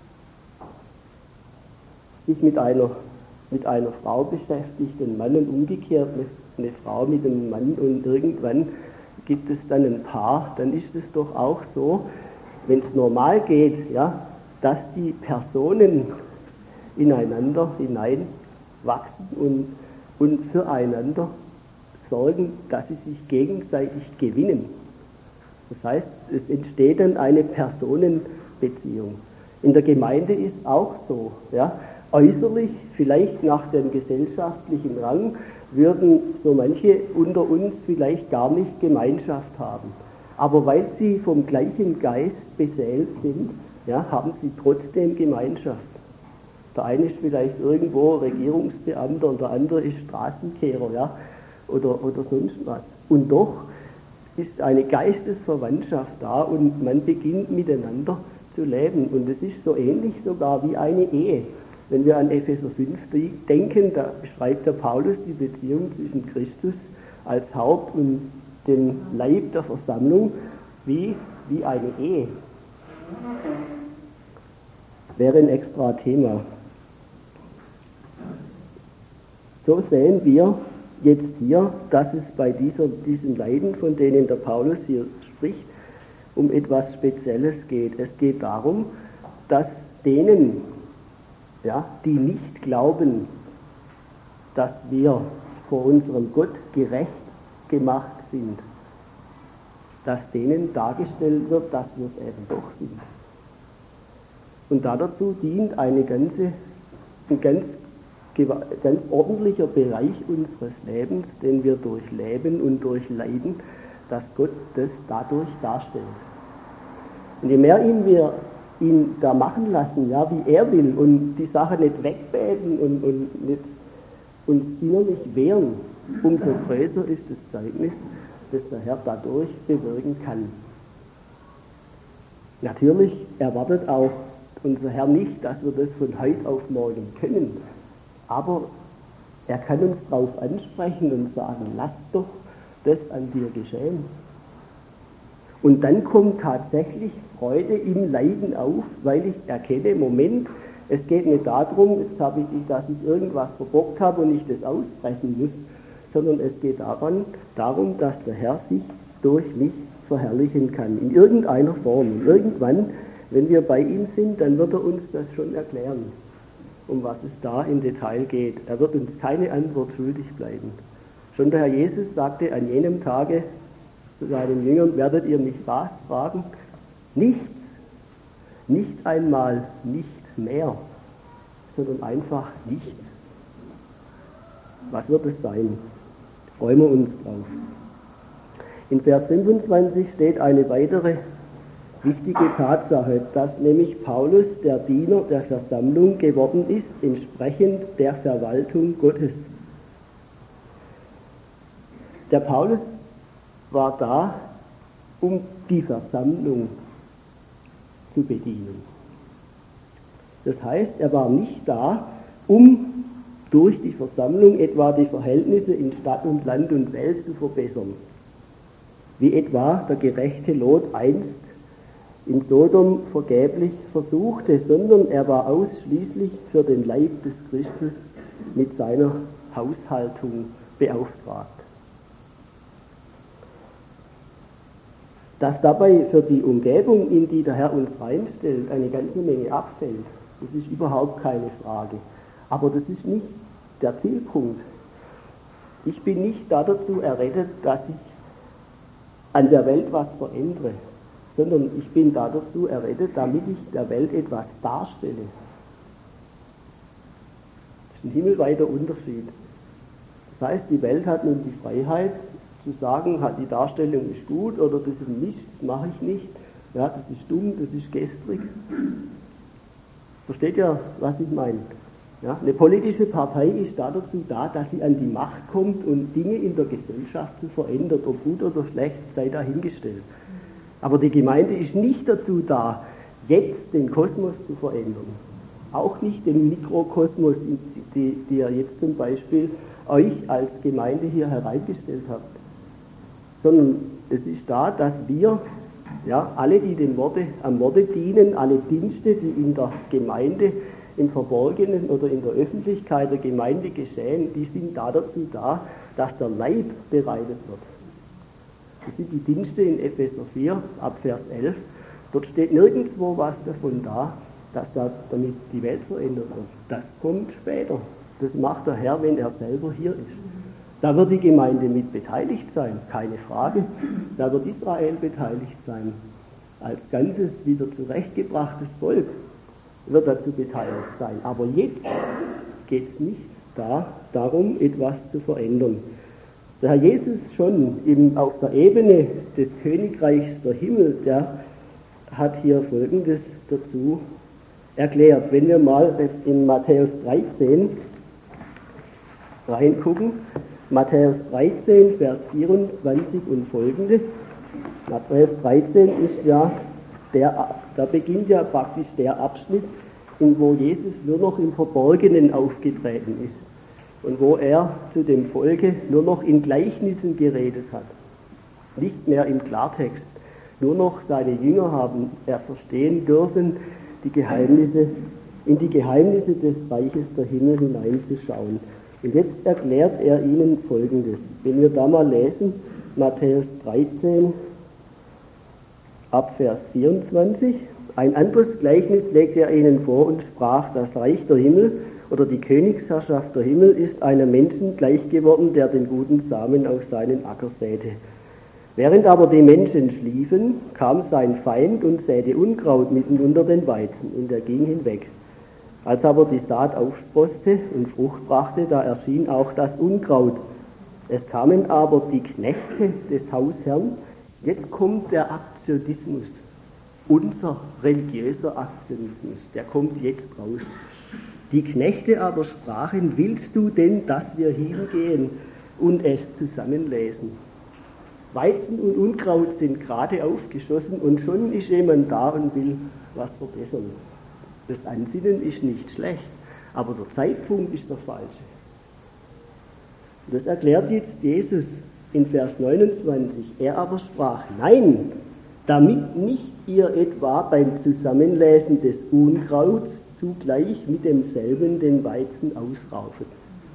sich mit einer Frau beschäftigt, ein Mann und umgekehrt eine Frau mit einem Mann und irgendwann gibt es dann ein Paar, dann ist es doch auch so, wenn es normal geht, ja, dass die Personen ineinander hineinwachsen und füreinander sorgen, dass sie sich gegenseitig gewinnen. Das heißt, es entsteht dann eine Personenbeziehung. In der Gemeinde ist auch so, ja, äußerlich, vielleicht nach dem gesellschaftlichen Rang, würden so manche unter uns vielleicht gar nicht Gemeinschaft haben. Aber weil sie vom gleichen Geist beseelt sind, ja, haben sie trotzdem Gemeinschaft. Der eine ist vielleicht irgendwo Regierungsbeamter und der andere ist Straßenkehrer, ja, oder sonst was. Und doch ist eine Geistesverwandtschaft da und man beginnt miteinander zu leben. Und es ist so ähnlich sogar wie eine Ehe. Wenn wir an Epheser 5 denken, da beschreibt der Paulus die Beziehung zwischen Christus als Haupt und dem Leib der Versammlung wie eine Ehe. Wäre ein extra Thema. So sehen wir jetzt hier, dass es bei diesen Leiden, von denen der Paulus hier spricht, um etwas Spezielles geht. Es geht darum, dass denen, ja, die nicht glauben, dass wir vor unserem Gott gerecht gemacht sind, dass denen dargestellt wird, dass wir es eben doch sind. Und dazu dient ein ganz ordentlicher Bereich unseres Lebens, den wir durchleben und durchleiden, dass Gott das dadurch darstellt. Und je mehr wir ihn da machen lassen, ja, wie er will und die Sache nicht wegbeten und nicht uns innerlich wehren, umso größer ist das Zeugnis, das der Herr dadurch bewirken kann. Natürlich erwartet auch unser Herr nicht, dass wir das von heute auf morgen können, aber er kann uns darauf ansprechen und sagen, lass doch das an dir geschehen. Und dann kommt tatsächlich Freude im Leiden auf, weil ich erkenne, Moment, es geht nicht darum, dass ich irgendwas verbockt habe und ich das ausbrechen muss, sondern es geht darum, dass der Herr sich durch mich verherrlichen kann, in irgendeiner Form. Und irgendwann, wenn wir bei ihm sind, dann wird er uns das schon erklären. um was es da im Detail geht. Er wird uns keine Antwort schuldig bleiben. Schon der Herr Jesus sagte an jenem Tage zu seinen Jüngern, werdet ihr mich was fragen? Nichts, nicht einmal, nicht mehr, sondern einfach nichts. Was wird es sein? Freuen wir uns drauf. In Vers 25 steht eine weitere wichtige Tatsache, dass nämlich Paulus der Diener der Versammlung geworden ist, entsprechend der Verwaltung Gottes. Der Paulus war da, um die Versammlung zu bedienen. Das heißt, er war nicht da, um durch die Versammlung etwa die Verhältnisse in Stadt und Land und Welt zu verbessern, wie etwa der gerechte Lot einst in Sodom vergeblich versuchte, sondern er war ausschließlich für den Leib des Christus mit seiner Haushaltung beauftragt. Dass dabei für die Umgebung, in die der Herr uns reinstellt, eine ganze Menge abfällt, das ist überhaupt keine Frage. Aber das ist nicht der Zielpunkt. Ich bin nicht dazu errettet, dass ich an der Welt was verändere, sondern ich bin dazu errettet, damit ich der Welt etwas darstelle. Das ist ein himmelweiter Unterschied. Das heißt, die Welt hat nun die Freiheit zu sagen, die Darstellung ist gut oder das ist Mist, das mache ich nicht, ja, das ist dumm, das ist gestrig. Versteht ihr, was ich meine? Ja, eine politische Partei ist dazu da, dass sie an die Macht kommt und Dinge in der Gesellschaft zu verändern, ob gut oder schlecht, sei dahingestellt. Aber die Gemeinde ist nicht dazu da, jetzt den Kosmos zu verändern. Auch nicht den Mikrokosmos, die ihr jetzt zum Beispiel euch als Gemeinde hier hereingestellt habt. Sondern es ist da, dass wir, ja, alle, die am Worte dienen, alle Dienste, die in der Gemeinde im Verborgenen oder in der Öffentlichkeit der Gemeinde geschehen, die sind dazu da, dass der Leib bereitet wird. Das sind die Dienste in Epheser 4, ab Vers 11. Dort steht nirgendwo was davon da, dass damit die Welt verändert wird. Das kommt später. Das macht der Herr, wenn er selber hier ist. Da wird die Gemeinde mit beteiligt sein, keine Frage. Da wird Israel beteiligt sein. Als ganzes wieder zurechtgebrachtes Volk wird dazu beteiligt sein. Aber jetzt geht es nicht darum, etwas zu verändern. Der Herr Jesus schon auf der Ebene des Königreichs der Himmel, der hat hier Folgendes dazu erklärt. Wenn wir mal in Matthäus 13 reingucken, Matthäus 13, Vers 24 und folgende. Matthäus 13 ist ja da beginnt ja praktisch der Abschnitt, wo Jesus nur noch im Verborgenen aufgetreten ist und wo er zu dem Volke nur noch in Gleichnissen geredet hat, nicht mehr im Klartext. Nur noch seine Jünger haben verstehen dürfen, in die Geheimnisse des Reiches der Himmel hineinzuschauen. Und jetzt erklärt er ihnen Folgendes. Wenn wir da mal lesen, Matthäus 13, ab Vers 24. Ein anderes Gleichnis legte er ihnen vor und sprach, das Reich der Himmel oder die Königsherrschaft der Himmel ist einem Menschen gleich geworden, der den guten Samen auf seinen Acker säte. Während aber die Menschen schliefen, kam sein Feind und säte Unkraut mitten unter den Weizen, und er ging hinweg. Als aber die Saat aufsproßte und Frucht brachte, da erschien auch das Unkraut. Es kamen aber die Knechte des Hausherrn. Jetzt kommt der Aktionismus, unser religiöser Aktionismus, der kommt jetzt raus. Die Knechte aber sprachen, willst du denn, dass wir hingehen und es zusammenlesen? Weizen und Unkraut sind gerade aufgeschossen und schon ist jemand da und will was verbessern. Das Ansinnen ist nicht schlecht, aber der Zeitpunkt ist der falsche. Das erklärt jetzt Jesus in Vers 29. Er aber sprach, nein, damit nicht ihr etwa beim Zusammenlesen des Unkrauts zugleich mit demselben den Weizen ausraufet.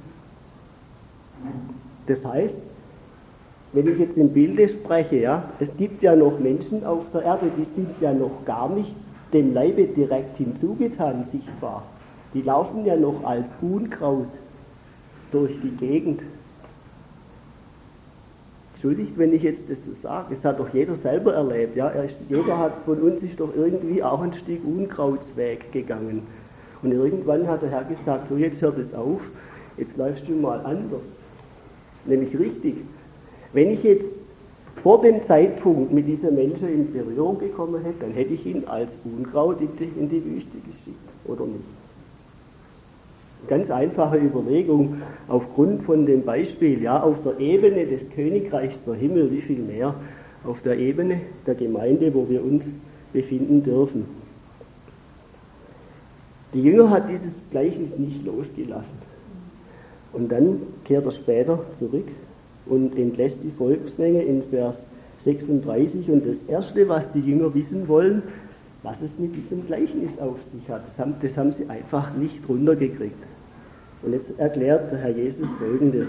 Das heißt, wenn ich jetzt im Bilde spreche, ja, es gibt ja noch Menschen auf der Erde, die sind ja noch gar nicht dem Leibe direkt hinzugetan sichtbar. Die laufen ja noch als Unkraut durch die Gegend. Entschuldigt, wenn ich jetzt das so sage, das hat doch jeder selber erlebt. Ja? Jeder von uns ist doch irgendwie auch ein Stück Unkrautsweg gegangen. Und irgendwann hat der Herr gesagt, so jetzt hört es auf, jetzt läufst du mal anders. Nämlich richtig. Wenn ich jetzt vor dem Zeitpunkt mit diesem Menschen in Berührung gekommen hätte, dann hätte ich ihn als Unkraut in die Wüste geschickt, oder nicht? Ganz einfache Überlegung aufgrund von dem Beispiel, ja, auf der Ebene des Königreichs der Himmel, wie viel mehr auf der Ebene der Gemeinde, wo wir uns befinden dürfen. Die Jünger hat dieses Gleichnis nicht losgelassen. Und dann kehrt er später zurück und entlässt die Volksmenge in Vers 36. Und das Erste, was die Jünger wissen wollen, was es mit diesem Gleichnis auf sich hat. Das haben sie einfach nicht runtergekriegt. Und jetzt erklärt der Herr Jesus Folgendes.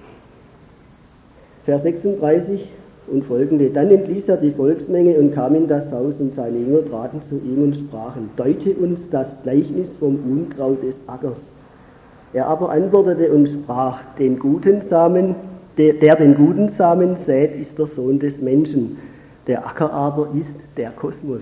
Vers 36 und folgende. Dann entließ er die Volksmenge und kam in das Haus, und seine Jünger traten zu ihm und sprachen, deute uns das Gleichnis vom Unkraut des Ackers. Er aber antwortete und sprach, den guten Samen, der den guten Samen sät, ist der Sohn des Menschen. Der Acker aber ist der Kosmos.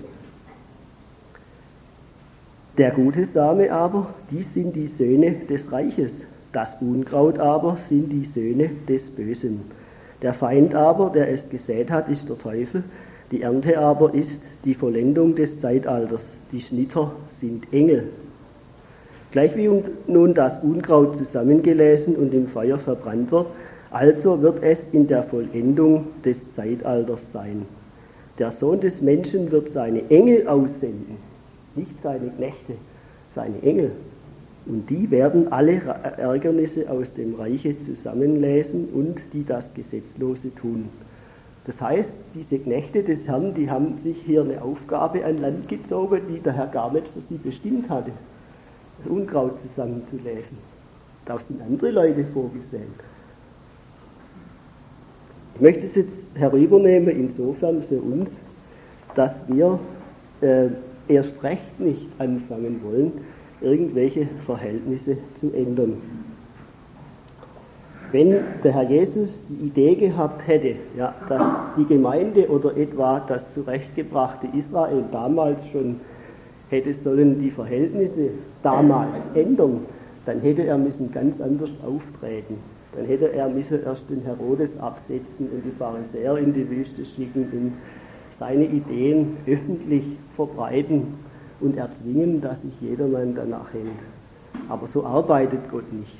Der gute Same aber, dies sind die Söhne des Reiches. Das Unkraut aber sind die Söhne des Bösen. Der Feind aber, der es gesät hat, ist der Teufel. Die Ernte aber ist die Vollendung des Zeitalters. Die Schnitter sind Engel. Gleich wie nun das Unkraut zusammengelesen und im Feuer verbrannt wird, also wird es in der Vollendung des Zeitalters sein. Der Sohn des Menschen wird seine Engel aussenden, nicht seine Knechte, seine Engel. Und die werden alle Ärgernisse aus dem Reiche zusammenlesen und die das Gesetzlose tun. Das heißt, diese Knechte des Herrn, die haben sich hier eine Aufgabe an Land gezogen, die der Herr gar nicht für sie bestimmt hatte, das Unkraut zusammenzulesen. Da sind andere Leute vorgesehen. Ich möchte es jetzt herübernehmen, insofern für uns, dass wir erst recht nicht anfangen wollen, irgendwelche Verhältnisse zu ändern. Wenn der Herr Jesus die Idee gehabt hätte, ja, dass die Gemeinde oder etwa das zurechtgebrachte Israel damals schon hätte sollen die Verhältnisse damals ändern, dann hätte er müssen ganz anders auftreten. Dann hätte er müssen erst den Herodes absetzen und die Pharisäer in die Wüste schicken und seine Ideen öffentlich verbreiten und erzwingen, dass sich jedermann danach hält. Aber so arbeitet Gott nicht.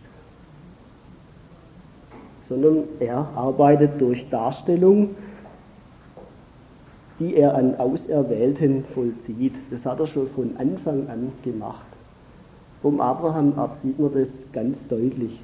Sondern er arbeitet durch Darstellung, die er an Auserwählten vollzieht. Das hat er schon von Anfang an gemacht. Vom Abraham ab sieht man das ganz deutlich.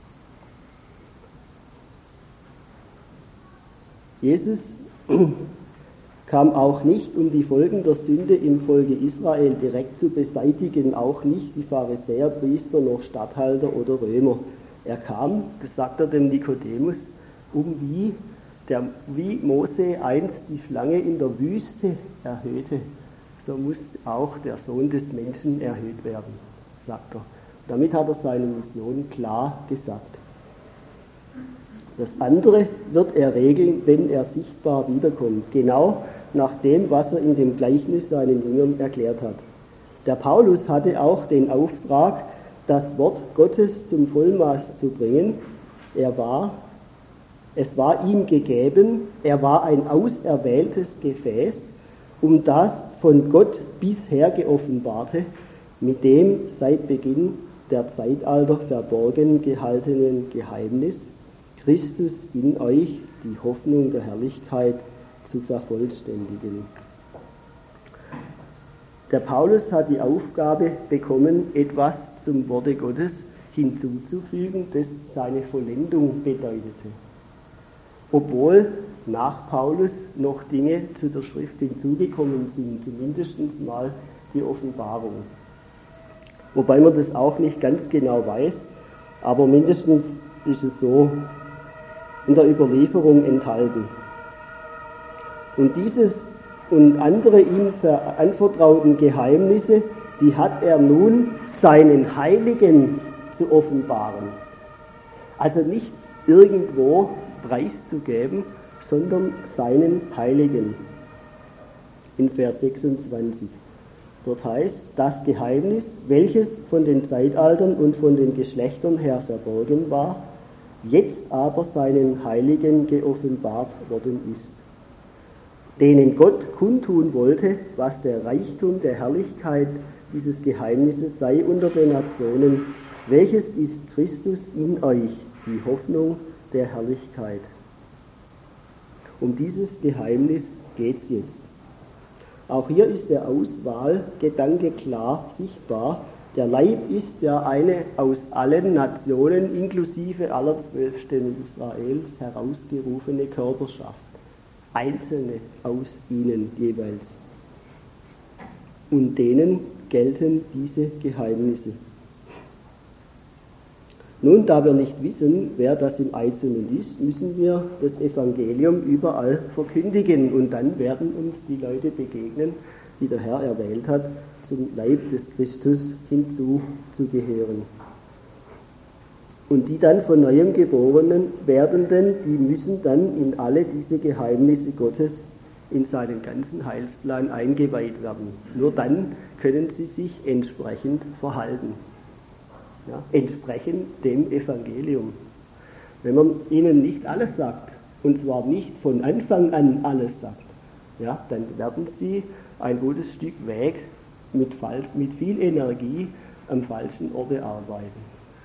Jesus kam auch nicht, um die Folgen der Sünde im Volke Israel direkt zu beseitigen, auch nicht die Pharisäer, Priester, noch Statthalter oder Römer. Er kam, das sagt er dem Nikodemus, um wie Mose einst die Schlange in der Wüste erhöhte, so muss auch der Sohn des Menschen erhöht werden, sagt er. Damit hat er seine Mission klar gesagt. Das andere wird er regeln, wenn er sichtbar wiederkommt, genau nach dem, was er in dem Gleichnis seinen Jüngern erklärt hat. Der Paulus hatte auch den Auftrag, das Wort Gottes zum Vollmaß zu bringen. Es war ihm gegeben, er war ein auserwähltes Gefäß, um das von Gott bisher geoffenbarte, mit dem seit Beginn der Zeitalter verborgen gehaltenen Geheimnis, Christus in euch, die Hoffnung der Herrlichkeit, zu vervollständigen. Der Paulus hat die Aufgabe bekommen, etwas zum Worte Gottes hinzuzufügen, das seine Vollendung bedeutete. Obwohl nach Paulus noch Dinge zu der Schrift hinzugekommen sind, zumindest mal die Offenbarung. Wobei man das auch nicht ganz genau weiß, aber mindestens ist es so in der Überlieferung enthalten. Und dieses und andere ihm anvertrauten Geheimnisse, die hat er nun seinen Heiligen zu offenbaren. Also nicht irgendwo preiszugeben, sondern seinen Heiligen. In Vers 26. Dort heißt, das Geheimnis, welches von den Zeitaltern und von den Geschlechtern her verborgen war, jetzt aber seinen Heiligen geoffenbart worden ist, denen Gott kundtun wollte, was der Reichtum der Herrlichkeit dieses Geheimnisses sei unter den Nationen, welches ist Christus in euch, die Hoffnung der Herrlichkeit. Um dieses Geheimnis geht es jetzt. Auch hier ist der Auswahlgedanke klar sichtbar. Der Leib ist ja eine aus allen Nationen, inklusive aller 12 Stämme Israels, herausgerufene Körperschaft. Einzelne aus ihnen jeweils. Und denen gelten diese Geheimnisse. Nun, da wir nicht wissen, wer das im Einzelnen ist, müssen wir das Evangelium überall verkündigen und dann werden uns die Leute begegnen, die der Herr erwählt hat, zum Leib des Christus hinzuzugehören. Und die dann von neuem geborenen Werdenden, die müssen dann in alle diese Geheimnisse Gottes in seinen ganzen Heilsplan eingeweiht werden. Nur dann können sie sich entsprechend verhalten. Ja, entsprechend dem Evangelium. Wenn man ihnen nicht alles sagt, und zwar nicht von Anfang an alles sagt, ja, dann werden sie ein gutes Stück Weg mit viel Energie am falschen Orte arbeiten.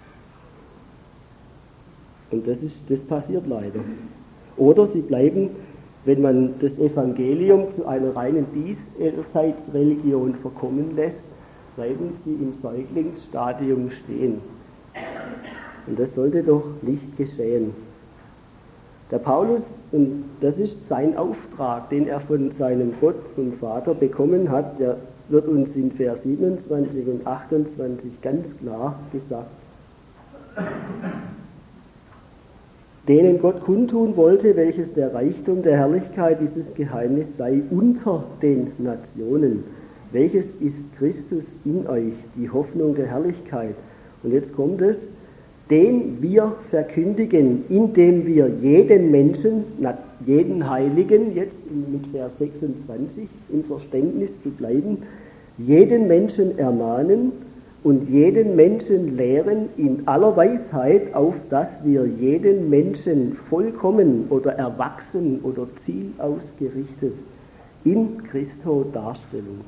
Und das passiert leider. Oder sie bleiben, wenn man das Evangelium zu einer reinen Diesseitsreligion verkommen lässt, bleiben sie im Säuglingsstadium stehen. Und das sollte doch nicht geschehen. Der Paulus, und das ist sein Auftrag, den er von seinem Gott und Vater bekommen hat, der wird uns in Vers 27 und 28 ganz klar gesagt. Denen Gott kundtun wollte, welches der Reichtum der Herrlichkeit dieses Geheimnis sei unter den Nationen. Welches ist Christus in euch, die Hoffnung der Herrlichkeit? Und jetzt kommt es, den wir verkündigen, indem wir jeden Menschen, jeden Heiligen, jetzt mit Vers 26 im Verständnis zu bleiben, jeden Menschen ermahnen und jeden Menschen lehren in aller Weisheit, auf dass wir jeden Menschen vollkommen oder erwachsen oder zielausgerichtet in Christo darstellen.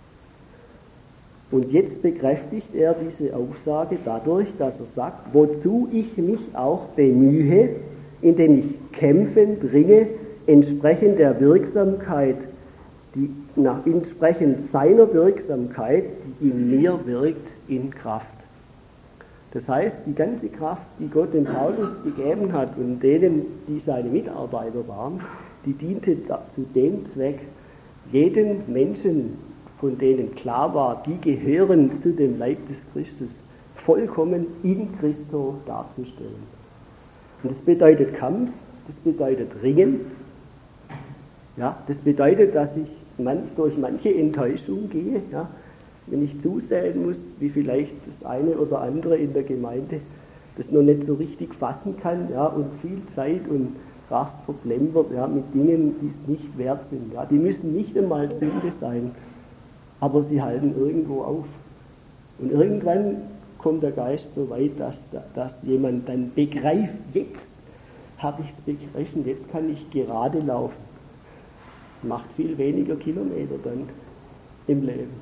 Und jetzt bekräftigt er diese Aussage dadurch, dass er sagt, wozu ich mich auch bemühe, indem ich kämpfend ringe, entsprechend der Wirksamkeit, entsprechend seiner Wirksamkeit, die in mir wirkt, in Kraft. Das heißt, die ganze Kraft, die Gott dem Paulus gegeben hat und denen, die seine Mitarbeiter waren, die diente zu dem Zweck, jeden Menschen, von denen klar war, die gehören zu dem Leib des Christus, vollkommen in Christo darzustellen. Und das bedeutet Kampf, das bedeutet Ringen, ja, das bedeutet, dass ich durch manche Enttäuschung gehe, ja, wenn ich zusehen muss, wie vielleicht das eine oder andere in der Gemeinde das noch nicht so richtig fassen kann, ja, und viel Zeit und Kraft verplempert, ja, mit Dingen, die es nicht wert sind. Ja. Die müssen nicht einmal Sünde sein, aber sie halten irgendwo auf. Und irgendwann kommt der Geist so weit, dass jemand dann begreift, jetzt habe ich es begriffen, jetzt kann ich gerade laufen. Macht viel weniger Kilometer dann im Leben.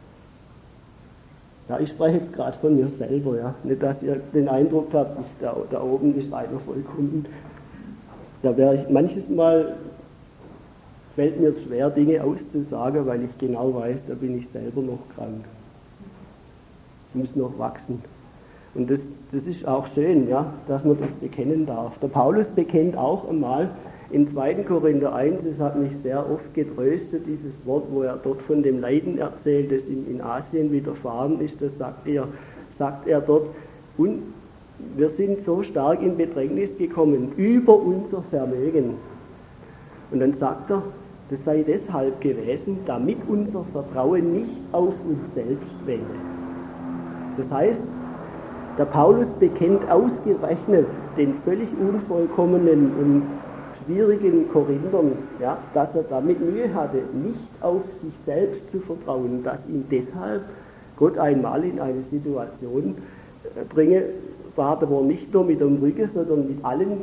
Ja, ich spreche jetzt gerade von mir selber, ja. Nicht, dass ihr den Eindruck habt, da oben ist einer vollkommen. Da wäre ich manches Mal, fällt mir schwer, Dinge auszusagen, weil ich genau weiß, da bin ich selber noch krank. Ich muss noch wachsen. Und das ist auch schön, ja, dass man das bekennen darf. Der Paulus bekennt auch einmal in 2. Korinther 1, das hat mich sehr oft getröstet, dieses Wort, wo er dort von dem Leiden erzählt, das ihm in Asien widerfahren ist, das sagt er dort, und wir sind so stark in Bedrängnis gekommen, über unser Vermögen. Und dann sagt er, das sei deshalb gewesen, damit unser Vertrauen nicht auf uns selbst wäre. Das heißt, der Paulus bekennt ausgerechnet den völlig unvollkommenen und schwierigen Korinthern, ja, dass er damit Mühe hatte, nicht auf sich selbst zu vertrauen, dass ihn deshalb Gott einmal in eine Situation bringe, war, wo er nicht nur mit dem Rücken, sondern mit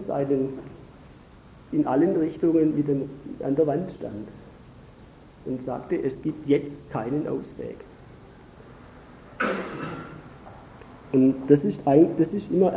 in allen Richtungen an der Wand stand und sagte, es gibt jetzt keinen Ausweg. Und das ist immer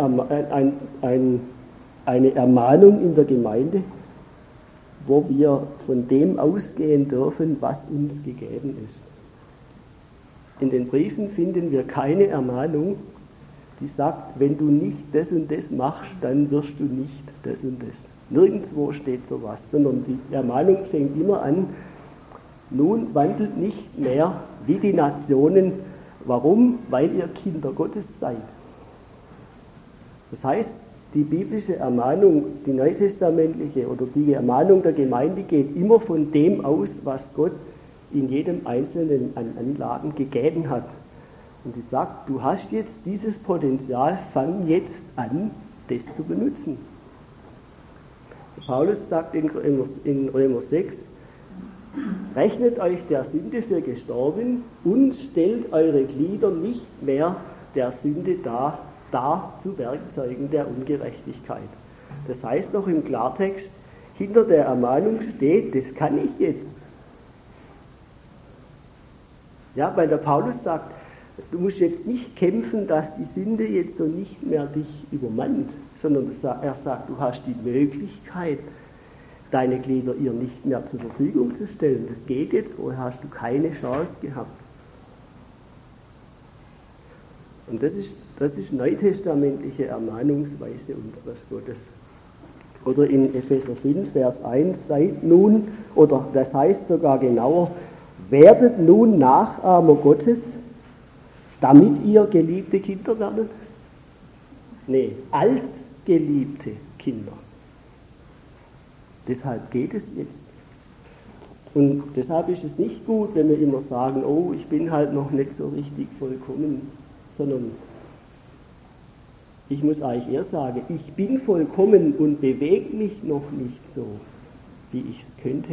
eine Ermahnung in der Gemeinde, wo wir von dem ausgehen dürfen, was uns gegeben ist. In den Briefen finden wir keine Ermahnung, die sagt, wenn du nicht das und das machst, dann wirst du nicht das und das. Nirgendwo steht sowas, sondern die Ermahnung fängt immer an, nun wandelt nicht mehr wie die Nationen. Warum? Weil ihr Kinder Gottes seid. Das heißt, die biblische Ermahnung, die neutestamentliche oder die Ermahnung der Gemeinde geht immer von dem aus, was Gott in jedem Einzelnen an Anlagen gegeben hat. Und sie sagt, du hast jetzt dieses Potenzial, fang jetzt an, das zu benutzen. Paulus sagt in Römer 6, rechnet euch der Sünde für gestorben und stellt eure Glieder nicht mehr der Sünde dar zu Werkzeugen der Ungerechtigkeit. Das heißt doch im Klartext, hinter der Ermahnung steht, das kann ich jetzt. Ja, weil der Paulus sagt, du musst jetzt nicht kämpfen, dass die Sünde jetzt so nicht mehr dich übermannt, sondern er sagt, du hast die Möglichkeit, deine Glieder ihr nicht mehr zur Verfügung zu stellen. Das geht jetzt, vorher hast du keine Chance gehabt. Und das ist neutestamentliche Ermahnungsweise unseres Gottes. Oder in Epheser 5, Vers 1, seid nun, oder das heißt sogar genauer, werdet nun Nachahmer Gottes, damit ihr geliebte Kinder werdet? Nee, als geliebte Kinder. Deshalb geht es jetzt. Und deshalb ist es nicht gut, wenn wir immer sagen, oh, ich bin halt noch nicht so richtig vollkommen, sondern ich muss eigentlich eher sagen, ich bin vollkommen und bewege mich noch nicht so, wie ich es könnte.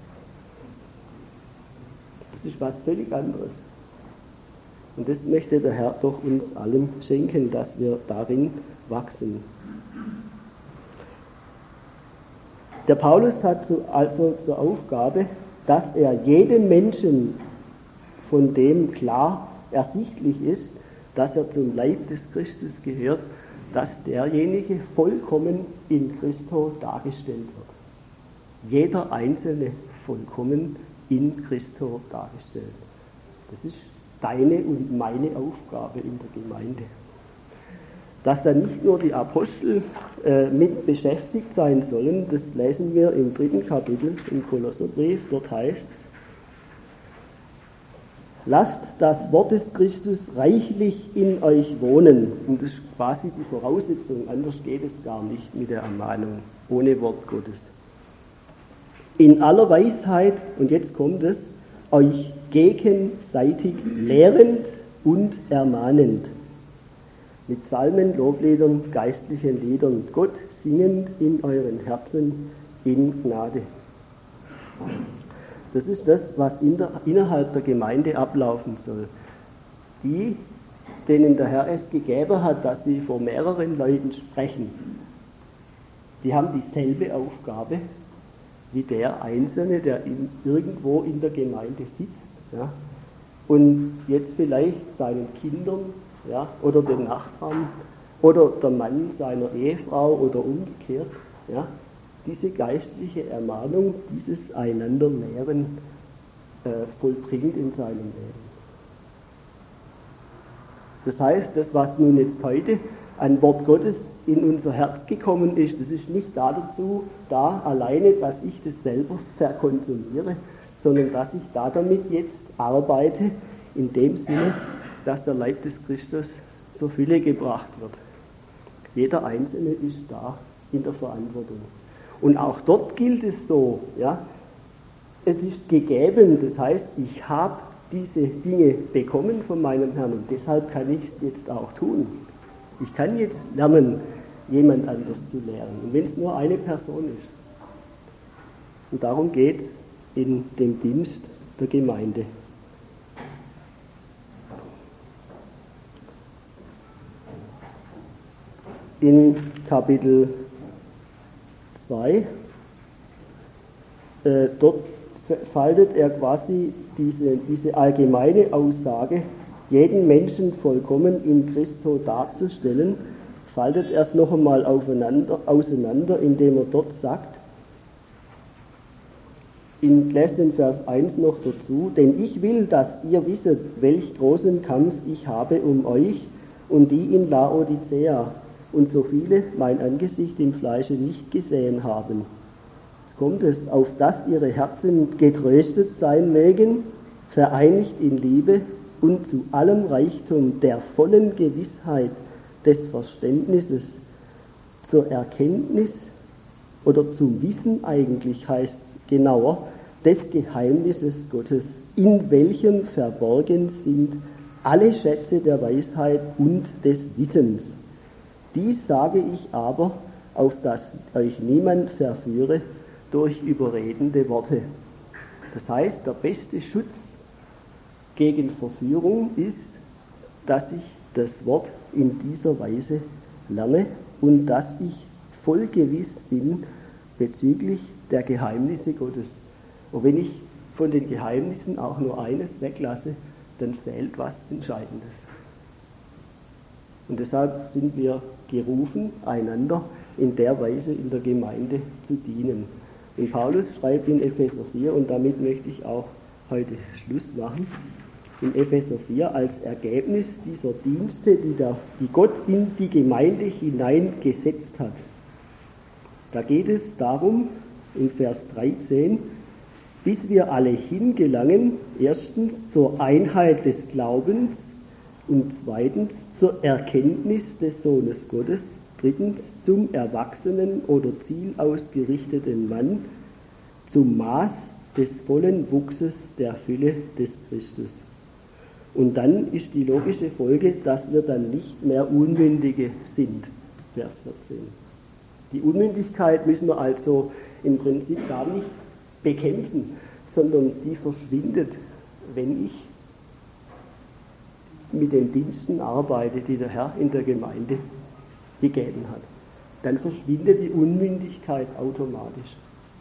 Das ist was völlig anderes. Und das möchte der Herr doch uns allen schenken, dass wir darin wachsen. Der Paulus hat also zur Aufgabe, dass er jedem Menschen, von dem klar ersichtlich ist, dass er zum Leib des Christus gehört, dass derjenige vollkommen in Christo dargestellt wird. Jeder Einzelne vollkommen in Christo dargestellt. Das ist deine und meine Aufgabe in der Gemeinde. Dass da nicht nur die Apostel mit beschäftigt sein sollen, das lesen wir im 3. Kapitel im Kolosserbrief. Dort heißt es, lasst das Wort des Christus reichlich in euch wohnen. Und das ist quasi die Voraussetzung, anders geht es gar nicht mit der Ermahnung, ohne Wort Gottes. In aller Weisheit, und jetzt kommt es, euch gegenseitig lehrend und ermahnend. Mit Psalmen, Lobliedern, geistlichen Liedern, Gott singend in euren Herzen in Gnade. Das ist das, was innerhalb der Gemeinde ablaufen soll. Die, denen der Herr es gegeben hat, dass sie vor mehreren Leuten sprechen, die haben dieselbe Aufgabe wie der Einzelne, der irgendwo in der Gemeinde sitzt, ja, und jetzt vielleicht seinen Kindern, ja, oder den Nachbarn oder der Mann seiner Ehefrau oder umgekehrt, ja, diese geistliche Ermahnung, dieses einander Lehren vollbringt in seinem Leben. Das heißt, das, was nun jetzt heute an Wort Gottes in unser Herz gekommen ist, das ist nicht dazu da alleine, dass ich das selber verkonsumiere, sondern dass ich damit jetzt arbeite, in dem Sinne, dass der Leib des Christus zur Fülle gebracht wird. Jeder Einzelne ist da in der Verantwortung. Und auch dort gilt es so, ja, es ist gegeben, das heißt, ich habe diese Dinge bekommen von meinem Herrn und deshalb kann ich es jetzt auch tun. Ich kann jetzt lernen, jemand anders zu lehren. Und wenn es nur eine Person ist. Und darum geht es in dem Dienst der Gemeinde. In Kapitel 2, dort faltet er quasi diese allgemeine Aussage, jeden Menschen vollkommen in Christo darzustellen, faltet er es noch einmal auseinander, indem er dort sagt, lässt den Vers 1 noch dazu, denn ich will, dass ihr wisset, welch großen Kampf ich habe um euch und die in Laodicea und so viele mein Angesicht im Fleische nicht gesehen haben. Jetzt kommt es, auf dass ihre Herzen getröstet sein mögen, vereinigt in Liebe und zu allem Reichtum der vollen Gewissheit des Verständnisses zur Erkenntnis oder zum Wissen eigentlich heißt genauer, des Geheimnisses Gottes, in welchem verborgen sind alle Schätze der Weisheit und des Wissens. Dies sage ich aber, auf dass euch niemand verführe durch überredende Worte. Das heißt, der beste Schutz gegen Verführung ist, dass ich das Wort in dieser Weise lerne und dass ich voll gewiss bin bezüglich der Geheimnisse Gottes. Und wenn ich von den Geheimnissen auch nur eines weglasse, dann fehlt was Entscheidendes. Und deshalb sind wir gerufen, einander in der Weise in der Gemeinde zu dienen. Und Paulus schreibt in Epheser 4, und damit möchte ich auch heute Schluss machen, in Epheser 4 als Ergebnis dieser Dienste, die Gott in die Gemeinde hineingesetzt hat. Da geht es darum, in Vers 13, bis wir alle hingelangen, erstens zur Einheit des Glaubens und zweitens zur Erkenntnis des Sohnes Gottes, drittens zum erwachsenen oder zielausgerichteten Mann, zum Maß des vollen Wuchses der Fülle des Christus. Und dann ist die logische Folge, dass wir dann nicht mehr Unmündige sind. Vers 14. Die Unmündigkeit müssen wir also im Prinzip gar nicht bekämpfen, sondern die verschwindet, wenn ich mit den Diensten arbeite, die der Herr in der Gemeinde gegeben hat. Dann verschwindet die Unmündigkeit automatisch.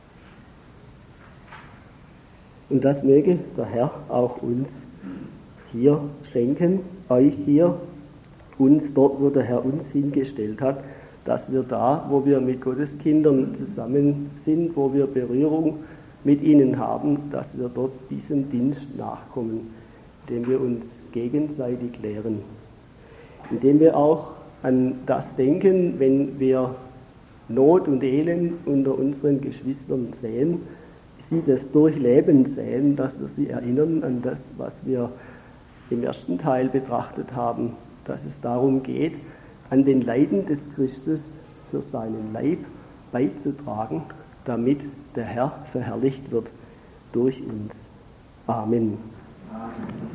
Und das möge der Herr auch uns hier schenken, euch hier, uns dort, wo der Herr uns hingestellt hat, dass wir da, wo wir mit Gottes Kindern zusammen sind, wo wir Berührung mit ihnen haben, dass wir dort diesem Dienst nachkommen, indem wir uns gegenseitig lehren, indem wir auch an das denken, wenn wir Not und Elend unter unseren Geschwistern sehen, sie das Durchleben sehen, dass wir sie erinnern an das, was wir im ersten Teil betrachtet haben, dass es darum geht, an den Leiden des Christus für seinen Leib beizutragen, damit der Herr verherrlicht wird durch uns. Amen. Amen.